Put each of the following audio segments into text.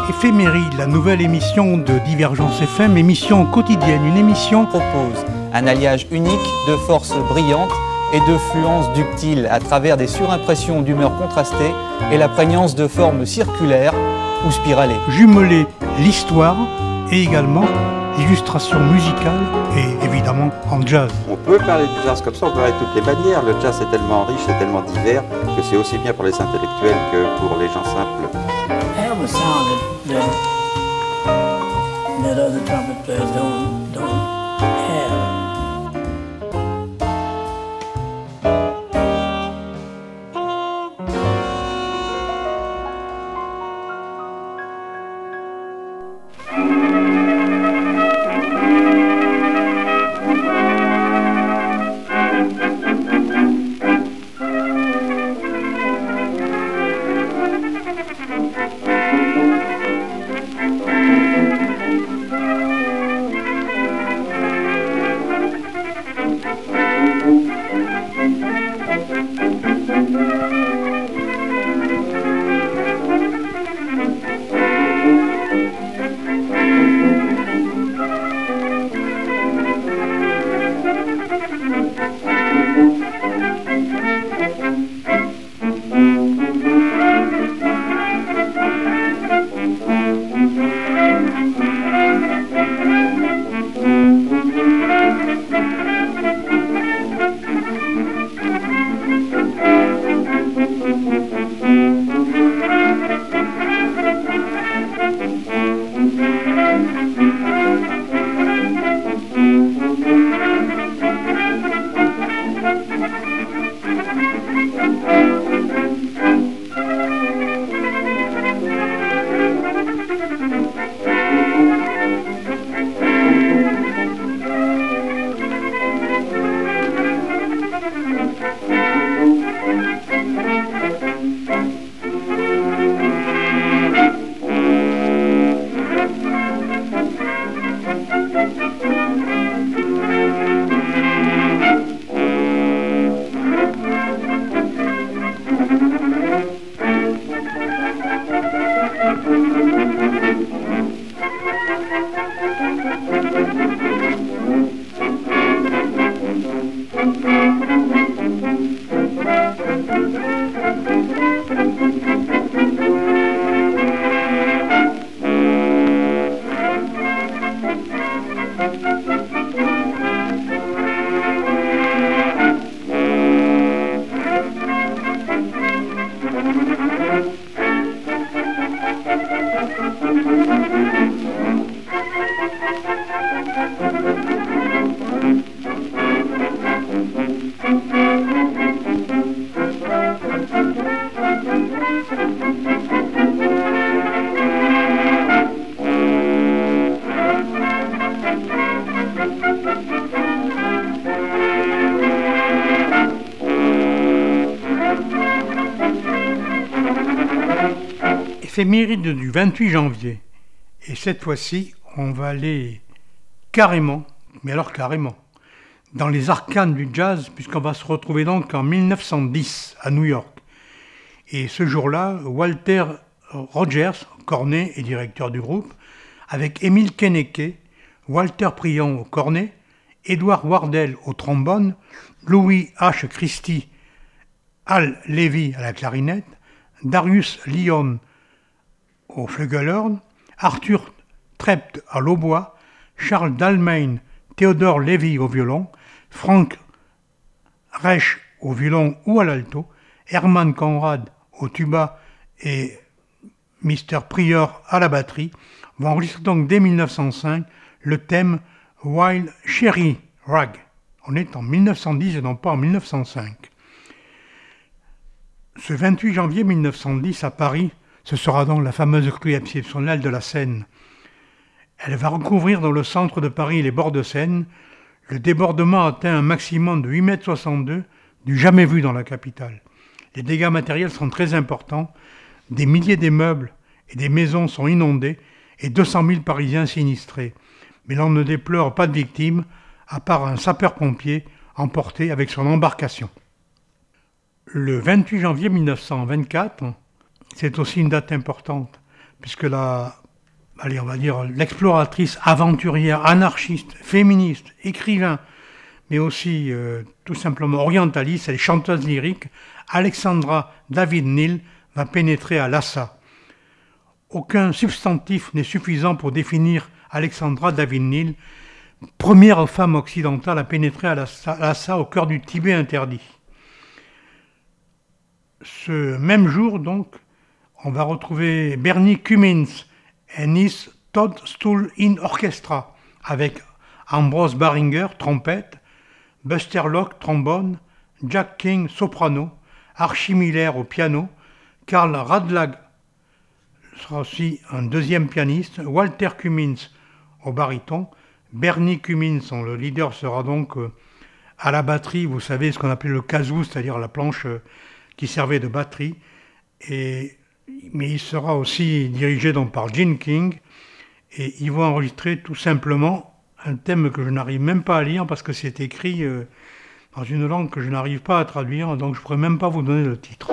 Éphéméride, la nouvelle émission de Divergence FM, émission quotidienne, une émission propose un alliage unique de forces brillantes et de fluences ductiles à travers des surimpressions d'humeurs contrastées et la prégnance de formes circulaires ou spiralées. Jumeler l'histoire et également l'illustration musicale et évidemment en jazz. On peut parler du jazz comme ça, on peut parler de toutes les manières. Le jazz est tellement riche, c'est tellement divers que c'est aussi bien pour les intellectuels que pour les gens simples. I have a sound that other trumpet players don't have. Éphéméride du 28 janvier. Et cette fois-ci, on va aller carrément, mais alors carrément, dans les arcanes du jazz, puisqu'on va se retrouver donc en 1910 à New York. Et ce jour-là, Walter Rogers, cornet et directeur du groupe, avec Emile Kenneke, Walter Prion au cornet, Edward Wardell au trombone, Louis H. Christie, Al Levy à la clarinette, Darius Lyon au flugelhorn, Arthur Trept à l'hautbois, Charles Dalmain, Theodore Levy au violon, Frank Reich au violon ou à l'alto, Herman Conrad au tuba et Mr. Prior à la batterie, vont enregistrer donc dès 1905 le thème Wild Cherry Rag. On est en 1910 et non pas en 1905. Ce 28 janvier 1910 à Paris, ce sera donc la fameuse crue exceptionnelle de la Seine. Elle va recouvrir dans le centre de Paris les bords de Seine. Le débordement atteint un maximum de 8,62 m, du jamais vu dans la capitale. Les dégâts matériels sont très importants. Des milliers d'immeubles et des maisons sont inondés et 200 000 Parisiens sinistrés. Mais l'on ne déplore pas de victimes, à part un sapeur-pompier emporté avec son embarcation. Le 28 janvier 1924, c'est aussi une date importante, puisque on va dire l'exploratrice aventurière, anarchiste, féministe, écrivain, mais aussi tout simplement orientaliste, elle est chanteuse lyrique, Alexandra David-Néel va pénétrer à Lhasa. Aucun substantif n'est suffisant pour définir Alexandra David-Néel, première femme occidentale à pénétrer à Lhasa au cœur du Tibet interdit. Ce même jour, donc, on va retrouver Bernie Cummins et his Toadstool in Orchestra avec Ambrose Baringer, trompette, Buster Locke, trombone, Jack King, soprano, Archie Miller au piano, Karl Radlag sera aussi un deuxième pianiste, Walter Cummins au baryton, Bernie Cummins, le leader, sera donc à la batterie, vous savez ce qu'on appelait le kazoo, c'est-à-dire la planche qui servait de batterie, mais il sera aussi dirigé donc par Gene King, et ils vont enregistrer tout simplement un thème que je n'arrive même pas à lire parce que c'est écrit dans une langue que je n'arrive pas à traduire, donc je ne pourrais même pas vous donner le titre.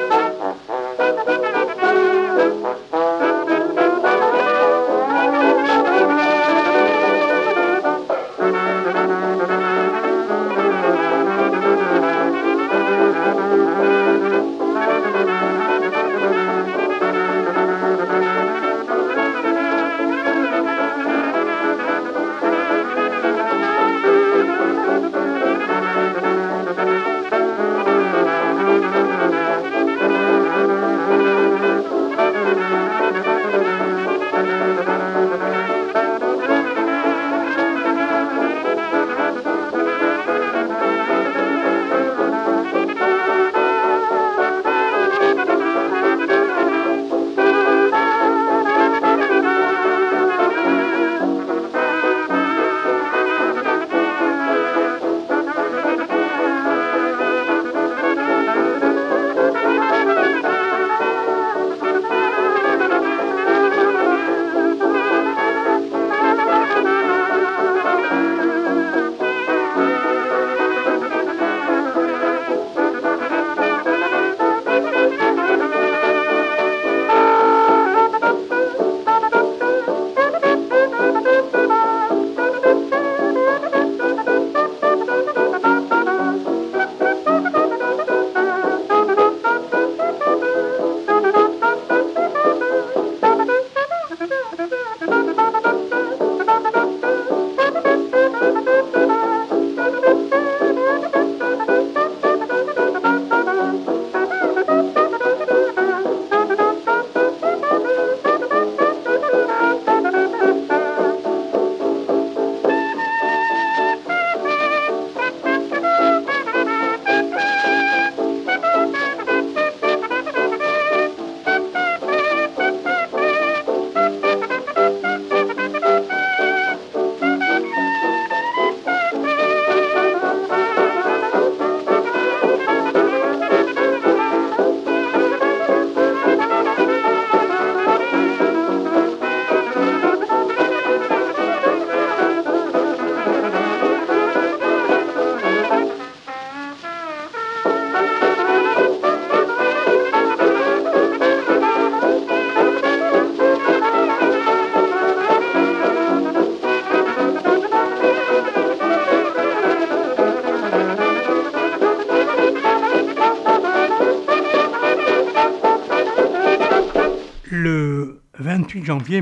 Le 28 janvier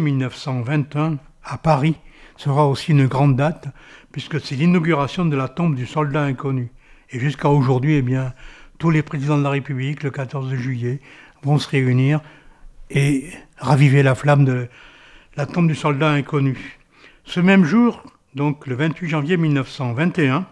1921, à Paris, sera aussi une grande date, puisque c'est l'inauguration de la tombe du soldat inconnu. Et jusqu'à aujourd'hui, eh bien, tous les présidents de la République, le 14 juillet, vont se réunir et raviver la flamme de la tombe du soldat inconnu. Ce même jour, donc le 28 janvier 1921,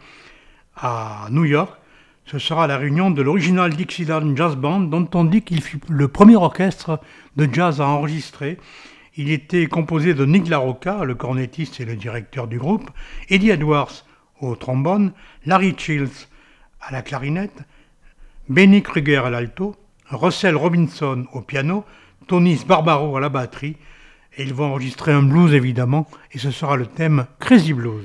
à New York, ce sera la réunion de l'Original Dixieland Jazz Band, dont on dit qu'il fut le premier orchestre de jazz à enregistrer. Il était composé de Nick LaRocca, le cornettiste et le directeur du groupe, Eddie Edwards au trombone, Larry Childs à la clarinette, Benny Kruger à l'alto, Russell Robinson au piano, Tony Barbaro à la batterie, et ils vont enregistrer un blues évidemment, et ce sera le thème Crazy Blues.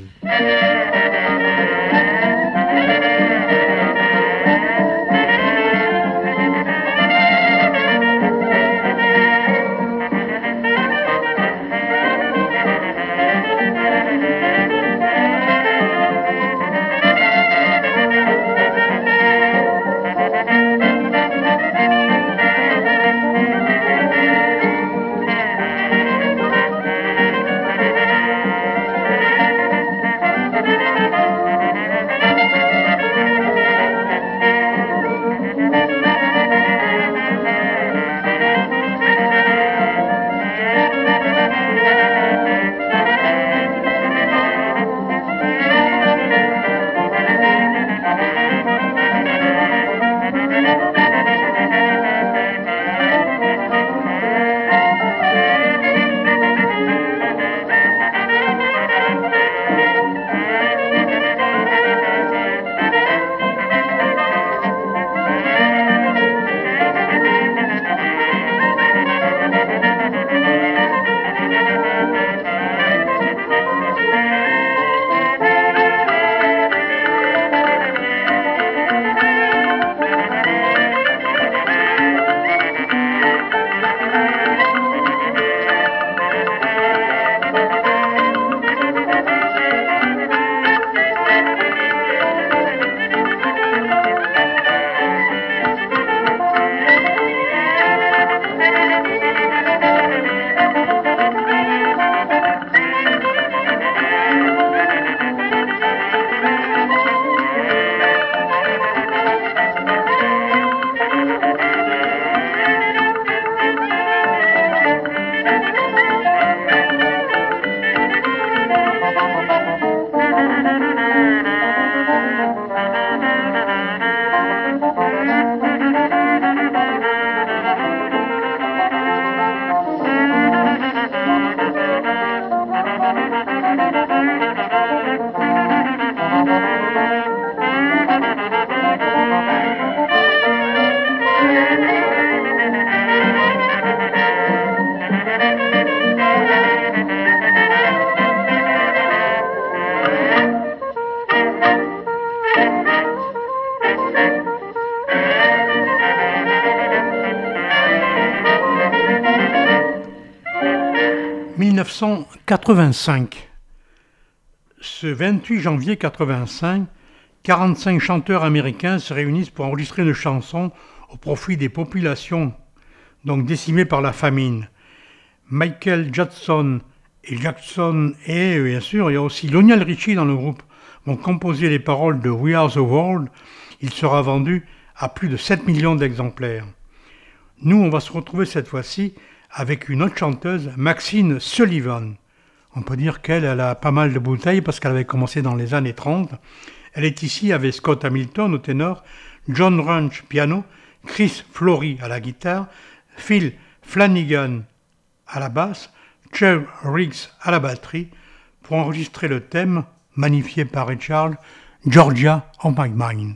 1985. Ce 28 janvier 85, 45 chanteurs américains se réunissent pour enregistrer une chanson au profit des populations donc décimées par la famine. Michael Jackson et bien sûr, il y a aussi Lionel Richie dans le groupe, vont composer les paroles de We Are the World. Il sera vendu à plus de 7 millions d'exemplaires. Nous, on va se retrouver cette fois-ci avec une autre chanteuse, Maxine Sullivan. On peut dire qu'elle a pas mal de bouteilles parce qu'elle avait commencé dans les années 30. Elle est ici avec Scott Hamilton au ténor, John Runch piano, Chris Flory à la guitare, Phil Flanagan à la basse, Chev Riggs à la batterie pour enregistrer le thème magnifié par Richard, Georgia on My Mind.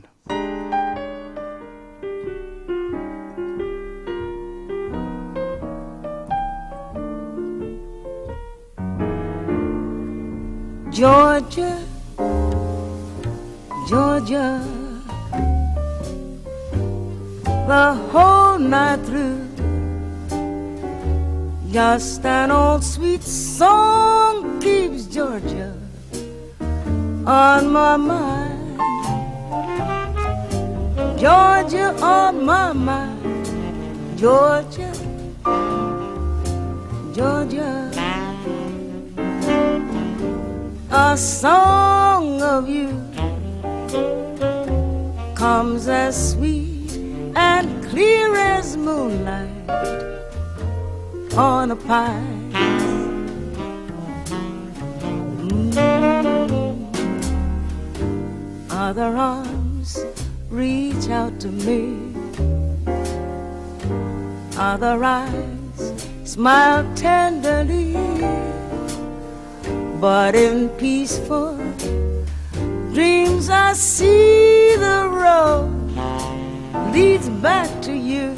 Georgia, Georgia, the whole night through, just an old sweet song keeps Georgia on my mind. Georgia on my mind, Georgia, Georgia. A song of you comes as sweet and clear as moonlight on a pine. Other arms reach out to me, other eyes smile tenderly. But in peaceful dreams I see the road leads back to you,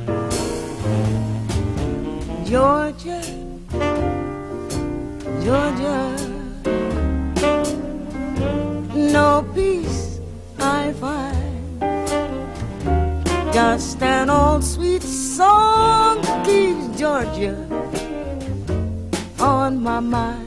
Georgia, Georgia. No peace I find, just an old sweet song keeps Georgia on my mind.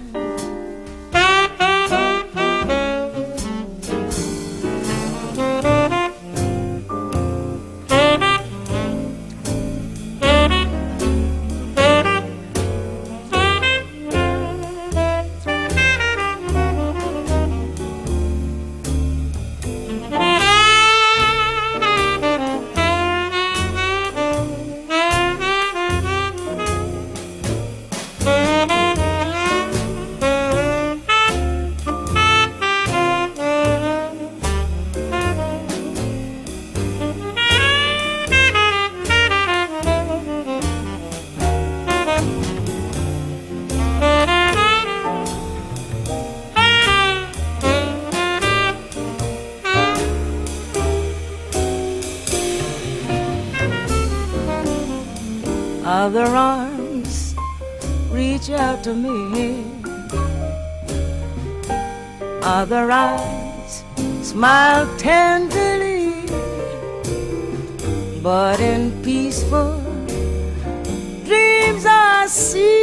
Other arms reach out to me, other eyes smile tenderly, but in peaceful dreams I see